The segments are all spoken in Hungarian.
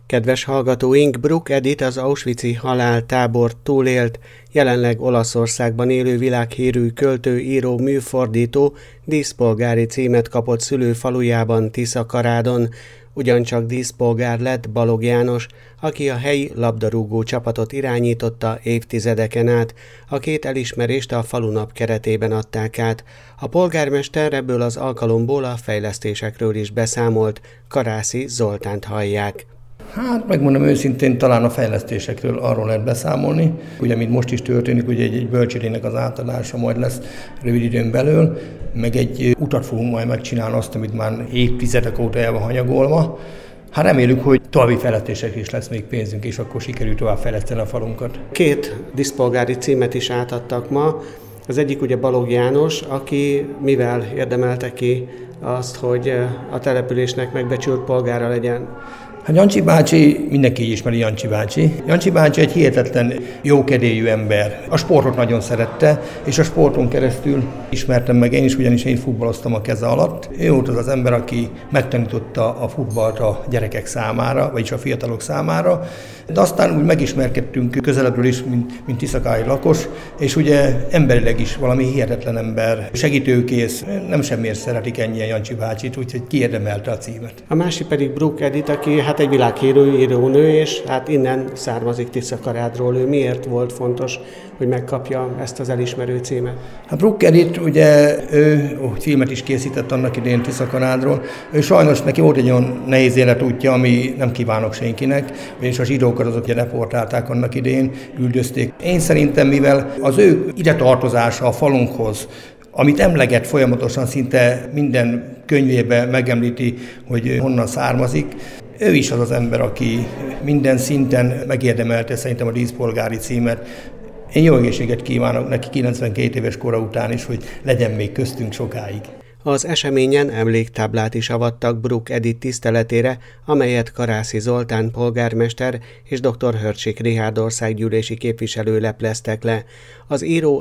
Kedves hallgatóink, Bruck Edith az auschwitzi haláltábort túlélt, jelenleg Olaszországban élő világhírű költő, író, műfordító díszpolgári címet kapott szülőfalujában, Tiszakarádon. Ugyancsak díszpolgár lett Balogh János, aki a helyi labdarúgó csapatot irányította évtizedeken át. A két elismerést a falunap keretében adták át. A polgármester ebből az alkalomból a fejlesztésekről is beszámolt. Karászi Zoltánt hallják. Hát megmondom őszintén, talán a fejlesztésekről arról lehet beszámolni. Ugye, mint most is történik, ugye egy bölcsődének az átadása majd lesz rövid időn belül, meg egy utat fogunk majd megcsinálni azt, amit már évtizedek óta el van hanyagolva. Hát reméljük, hogy további fejlesztésekre is lesz még pénzünk, és akkor sikerül tovább fejleszteni a falunkat. Két díszpolgári címet is átadtak ma. Az egyik ugye Balogh János, aki mivel érdemelte ki azt, hogy a településnek megbecsült polgára legyen. Hát Jancsi bácsi, mindenki ismeri Jancsi bácsi. Jancsi bácsi egy hihetetlen jókedélyű ember. A sportot nagyon szerette, és a sporton keresztül ismertem meg én is, ugyanis én futballoztam a keze alatt. Ő volt az az ember, aki megtanította a futballt a gyerekek számára, vagyis a fiatalok számára. De aztán úgy megismerkedtünk közelebbről is, mint tiszakári lakos, és ugye emberileg is valami hihetetlen ember, segítőkész, nem semmiért szeretik ennyien Jancsi bácsit, úgyhogy kiérdemelte a címet. A másik pedig Bruck Edith, aki egy világhírű írónő, és hát innen származik Tiszakarádról. Ő miért volt fontos, hogy megkapja ezt az elismerő címet? Hát Bruck Edith, ugye ő filmet is készített annak idején Tiszakarádról. Ő sajnos neki volt egy olyan nehéz életútja, ami nem kívánok senkinek, és a zsidókat azok ugye deportálták annak idején, üldözték. Én szerintem, mivel az ő ide tartozása a falunkhoz, amit emleget folyamatosan, szinte minden könyvében megemlíti, hogy honnan származik, ő is az az ember, aki minden szinten megérdemelte szerintem a díszpolgári címet. Én jó egészséget kívánok neki 92 éves kora után is, hogy legyen még köztünk sokáig. Az eseményen emléktáblát is avattak Bruck Edith tiszteletére, amelyet Karászi Zoltán polgármester és dr. Hörcsik Richárd országgyűlési képviselő lepleztek le. Az író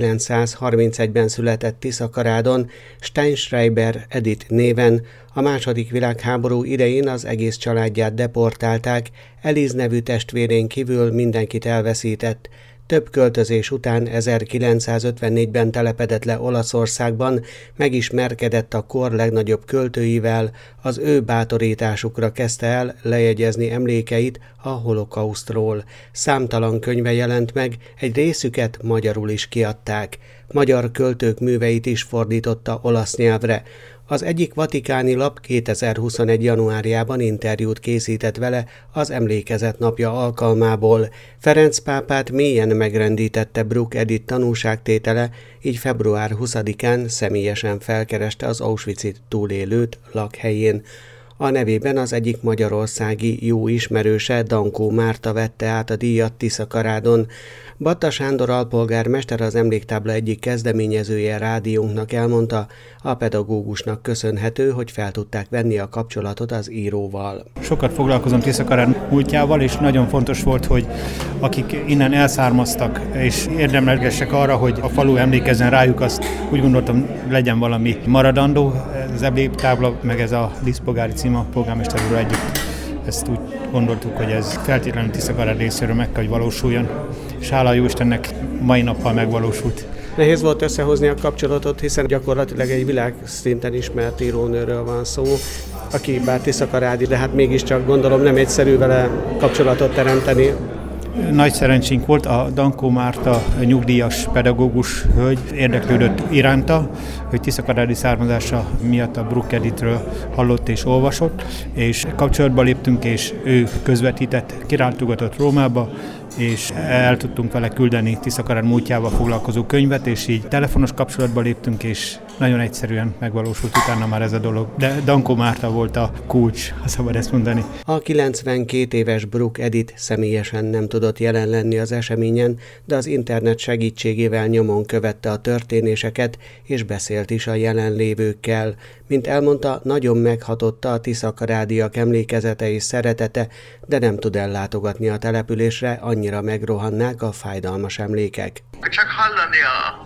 1931-ben született Tiszakarádon, Steinschreiber Edith néven. A II. Világháború idején az egész családját deportálták, Eliz nevű testvérén kívül mindenkit elveszített. Több költözés után 1954-ben telepedett le Olaszországban, megismerkedett a kor legnagyobb költőivel, az ő bátorításukra kezdte el lejegyezni emlékeit a holokausztról. Számtalan könyve jelent meg, egy részüket magyarul is kiadták. Magyar költők műveit is fordította olasz nyelvre. Az egyik vatikáni lap 2021. januárjában interjút készített vele az emlékezet napja alkalmából. Ferenc pápát mélyen megrendítette Bruck Edith tanúságtétele, így február 20-án személyesen felkereste az auschwitzi túlélőt lakhelyén. A nevében az egyik magyarországi jó ismerőse, Dankó Márta vette át a díjat Tiszakarádon. Batta Sándor alpolgármester, az emléktábla egyik kezdeményezője rádiónknak elmondta, a pedagógusnak köszönhető, hogy fel tudták venni a kapcsolatot az íróval. Sokat foglalkozom Tiszakarád múltjával, és nagyon fontos volt, hogy akik innen elszármaztak, és érdemlegessek arra, hogy a falu emlékezzen rájuk, azt úgy gondoltam, legyen valami maradandó. Az emléktábla, meg ez a díszpolgári cím a polgármester úrral együtt. Ezt úgy gondoltuk, hogy ez feltétlenül Tiszakarát részéről meg kell, hogy valósuljon, és hála jó Istennek mai nappal megvalósult. Nehéz volt összehozni a kapcsolatot, hiszen gyakorlatilag egy világszinten ismert írónőről van szó, aki bár Tiszakarádi, de hát mégiscsak gondolom nem egyszerű vele kapcsolatot teremteni. Nagy szerencsénk volt, a Dankó Márta nyugdíjas pedagógus hölgy érdeklődött iránta, hogy tiszakarádi származása miatt a Bruck Edithről hallott és olvasott, és kapcsolatba léptünk, és ő közvetített, királytugatott Rómába, és el tudtunk vele küldeni Tiszakarád múltjával foglalkozó könyvet, és így telefonos kapcsolatba léptünk, és nagyon egyszerűen megvalósult utána már ez a dolog. De Dankó Márta volt a kulcs, ha szabad ezt mondani. A 92 éves Bruck Edith személyesen nem tudott jelen lenni az eseményen, de az internet segítségével nyomon követte a történéseket, és beszélt is a jelenlévőkkel. Mint elmondta, nagyon meghatotta a tiszakarádiak emlékezete és szeretete, de nem tud ellátogatni a településre, annyira megrohannák a fájdalmas emlékek. Csak hallani a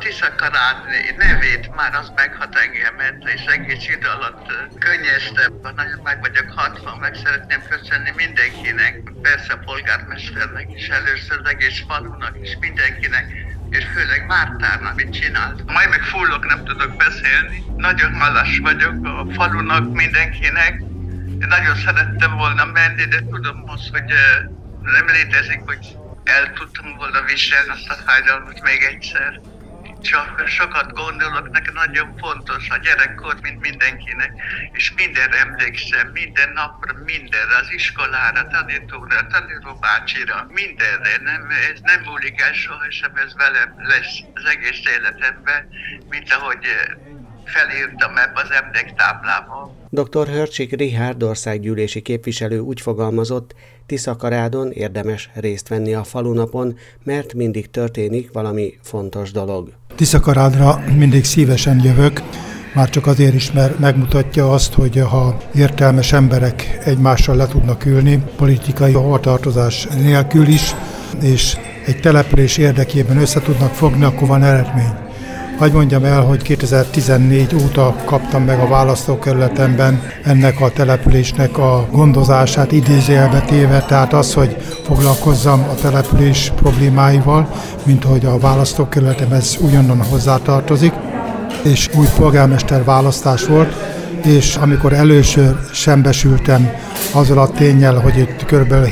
Tiszakarán nevét már az meghat engemet, és egész idő alatt könnyeztem. Nagyon meg vagyok hatva, meg szeretném köszönni mindenkinek, persze a polgármesternek is először, az egész falunak is, mindenkinek, és főleg Mártának, amit csinált. Majd meg fullok, nem tudok beszélni. Nagyon hálás vagyok a falunak, mindenkinek. Én nagyon szerettem volna menni, de tudom most, hogy nem létezik, hogy el tudtam volna viselni azt a fájdalmat még egyszer. Csak sokat gondolok, nekem nagyon fontos a gyerekkor, mint mindenkinek, és mindenre emlékszem, minden napra, mindenre, az iskolára, tanítóra, tanítóbácsira, mindenre. Ez nem múlik el sohasem, ez velem lesz az egész életemben, mint ahogy felírtam ebbe az emléktáblába. Dr. Hörcsik Richárd országgyűlési képviselő úgy fogalmazott, Tiszakarádon érdemes részt venni a falunapon, mert mindig történik valami fontos dolog. Tiszakarádra mindig szívesen jövök, már csak azért is, mert megmutatja azt, hogy ha értelmes emberek egymással le tudnak ülni, politikai hovatartozás nélkül is, és egy település érdekében össze tudnak fogni, akkor van eredmény. Hadd mondjam el, hogy 2014 óta kaptam meg a választókerületemben ennek a településnek a gondozását idézőjelbe téve, tehát az, hogy foglalkozzam a település problémáival, mint hogy a választókerületem ez ugyanolyan hozzátartozik, és új polgármester választás volt, és amikor először szembesültem azzal a ténnyel, hogy itt kb.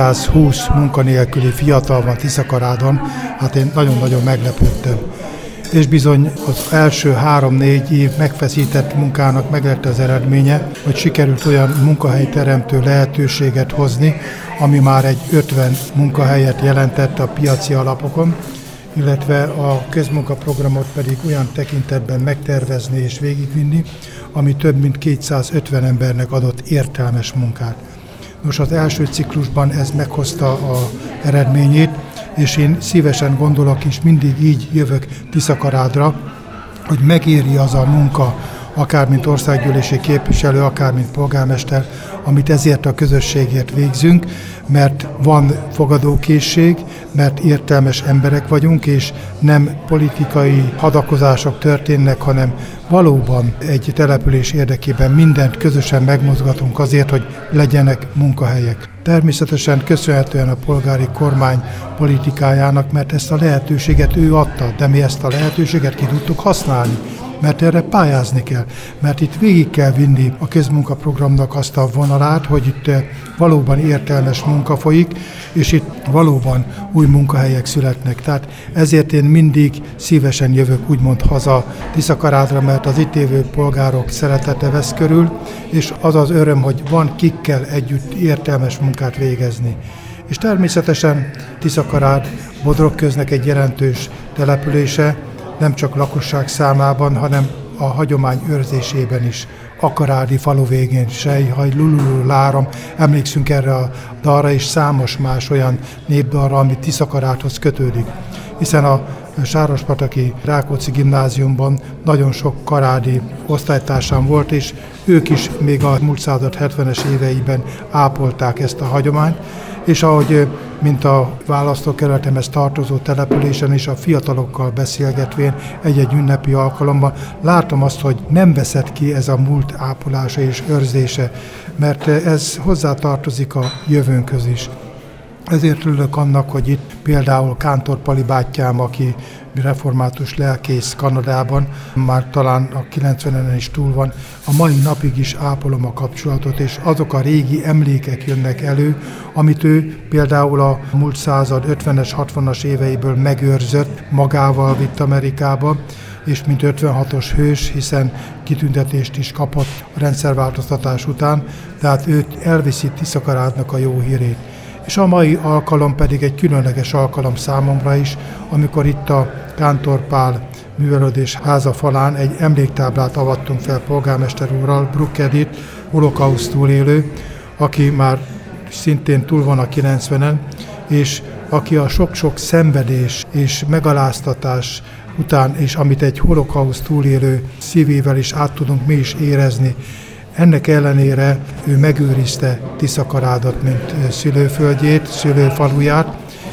720 munkanélküli fiatal van Tiszakarádon, hát én nagyon-nagyon meglepődtem. És bizony az első 3-4 év megfeszített munkának meg lett az eredménye, hogy sikerült olyan munkahelyteremtő lehetőséget hozni, ami már egy 50 munkahelyet jelentett a piaci alapokon, illetve a közmunkaprogramot pedig olyan tekintetben megtervezni és végigvinni, ami több mint 250 embernek adott értelmes munkát. Nos, az első ciklusban ez meghozta az eredményét, és én szívesen gondolok, és mindig így jövök Tiszakarádra, hogy megéri az a munka, akár mint országgyűlési képviselő, akár mint polgármester, amit ezért a közösségért végzünk, mert van fogadókészség, mert értelmes emberek vagyunk, és nem politikai hadakozások történnek, hanem valóban egy település érdekében mindent közösen megmozgatunk azért, hogy legyenek munkahelyek. Természetesen köszönhetően a polgári kormány politikájának, mert ezt a lehetőséget ő adta, de mi ezt a lehetőséget ki tudtuk használni, mert erre pályázni kell, mert itt végig kell vinni a közmunkaprogramnak azt a vonalát, hogy itt valóban értelmes munka folyik, és itt valóban új munkahelyek születnek. Tehát ezért én mindig szívesen jövök úgymond haza Tiszakarádra, mert az itt évő polgárok szeretete vesz körül, és az az öröm, hogy van kikkel együtt értelmes munkát végezni. És természetesen Tiszakarád Bodrogköznek egy jelentős települése, nem csak lakosság számában, hanem a hagyomány őrzésében is. Akarádi falu végén, Sejhaj, Lululul, Láram, emlékszünk erre a dalra, és számos más olyan népdalra, ami Tiszakarádhoz kötődik. Hiszen a Sárospataki Rákóczi gimnáziumban nagyon sok karádi osztálytársam volt, és ők is még a múlt század 70-es éveiben ápolták ezt a hagyományt, és ahogy mint a választókerületemhez tartozó településen és a fiatalokkal beszélgetvén egy-egy ünnepi alkalommal látom azt, hogy nem veszett ki ez a múlt ápolása és őrzése, mert ez hozzátartozik a jövőnkhöz is. Ezért örülök annak, hogy itt például Kántor Pali bátyám, aki református lelkész Kanadában, már talán a 90-en is túl van, a mai napig is ápolom a kapcsolatot, és azok a régi emlékek jönnek elő, amit ő például a múlt század 50-es, 60-as éveiből megőrzött, magával vitt Amerikába, és mint 56-os hős, hiszen kitüntetést is kapott a rendszerváltoztatás után, tehát őt elviszi Tiszakarádnak a jó hírét. És a mai alkalom pedig egy különleges alkalom számomra is, amikor itt a Kántor Pál művelődés háza falán egy emléktáblát avattunk fel polgármester úrral, Bruck Edith, holokauszt túlélő, aki már szintén túl van a 90-en, és aki a sok-sok szenvedés és megaláztatás után, és amit egy holokauszt túlélő szívével is át tudunk mi is érezni, ennek ellenére ő megőrizte Tiszakarádot, mint szülőföldjét, szülőfaluját,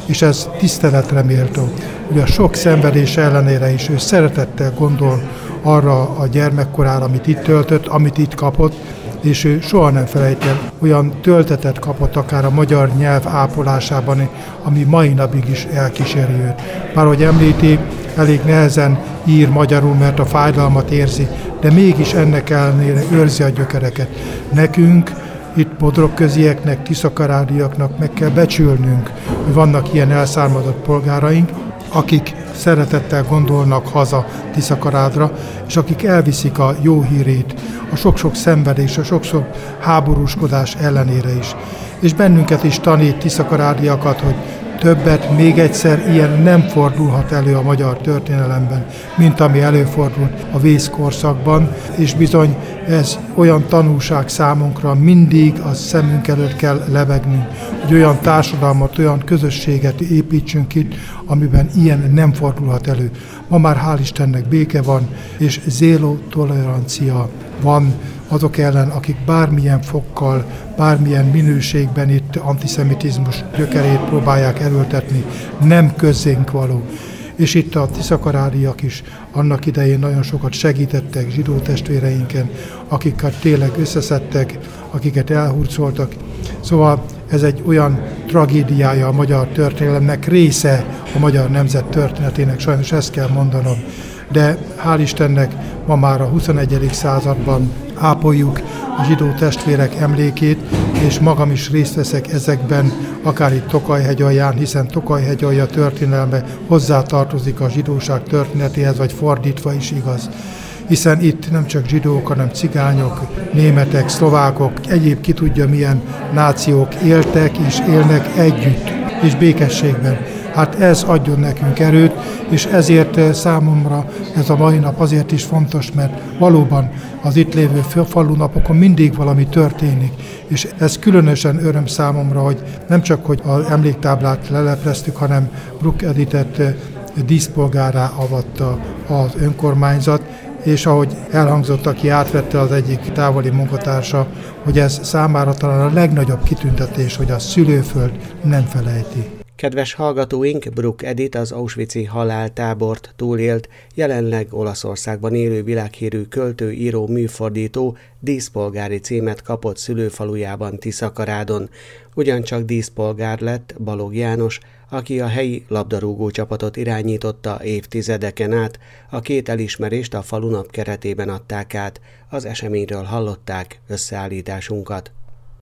és ez tiszteletre méltó. Ugye a sok szenvedés ellenére is ő szeretettel gondol arra a gyermekkorára, amit itt töltött, amit itt kapott, és ő soha nem felejti el, olyan töltetet kapott akár a magyar nyelv ápolásában, ami mai napig is elkíséri őt. Már hogy említi, elég nehezen ír magyarul, mert a fájdalmat érzi, de mégis ennek ellenére őrzi a gyökereket. Nekünk, itt bodrogközieknek, tiszakarádiaknak meg kell becsülnünk, hogy vannak ilyen elszármazott polgáraink, akik szeretettel gondolnak haza Tiszakarádra, és akik elviszik a jó hírét, a sok-sok szenvedés, a sokszor háborúskodás ellenére is. És bennünket is tanít tiszakarádiakat, hogy többet, még egyszer ilyen nem fordulhat elő a magyar történelemben, mint ami előfordult a vészkorszakban, és bizony ez olyan tanulság számunkra, mindig a szemünk előtt kell lebegnünk, hogy olyan társadalmat, olyan közösséget építsünk itt, amiben ilyen nem fordulhat elő. Ma már hál' Istennek béke van, és zéró tolerancia van azok ellen, akik bármilyen fokkal, bármilyen minőségben itt antiszemitizmus gyökerét próbálják erőltetni, nem közénk való. És itt a tiszakarádiak is annak idején nagyon sokat segítettek zsidó testvéreinken, akiket tényleg összeszedtek, akiket elhurcoltak. Szóval ez egy olyan tragédiája a magyar történelemnek, része a magyar nemzet történetének, sajnos ezt kell mondanom. De hál' Istennek ma már a 21. században ápoljuk a zsidó testvérek emlékét, és magam is részt veszek ezekben, akár itt Tokaj-hegyalján, hiszen Tokaj-hegyalja történelme hozzátartozik a zsidóság történetéhez, vagy fordítva is igaz. Hiszen itt nem csak zsidók, hanem cigányok, németek, szlovákok, egyéb ki tudja milyen nációk éltek és élnek együtt, és békességben. Hát ez adjon nekünk erőt, és ezért számomra ez a mai nap azért is fontos, mert valóban az itt lévő falunapokon mindig valami történik, és ez különösen öröm számomra, hogy nem csak, hogy az emléktáblát lelepleztük, hanem Bruck Editet díszpolgárrá avatta az önkormányzat, és ahogy elhangzott, aki átvette az egyik távoli munkatársa, hogy ez számára talán a legnagyobb kitüntetés, hogy a szülőföld nem felejti. Kedves hallgatóink, Bruck Edith az auschwitzi haláltábort túlélt, jelenleg Olaszországban élő világhírű költő, író, műfordító díszpolgári címet kapott szülőfalujában, Tiszakarádon. Ugyancsak díszpolgár lett Balogh János, aki a helyi labdarúgó csapatot irányította évtizedeken át. A két elismerést a falunap keretében adták át. Az eseményről hallották összeállításunkat.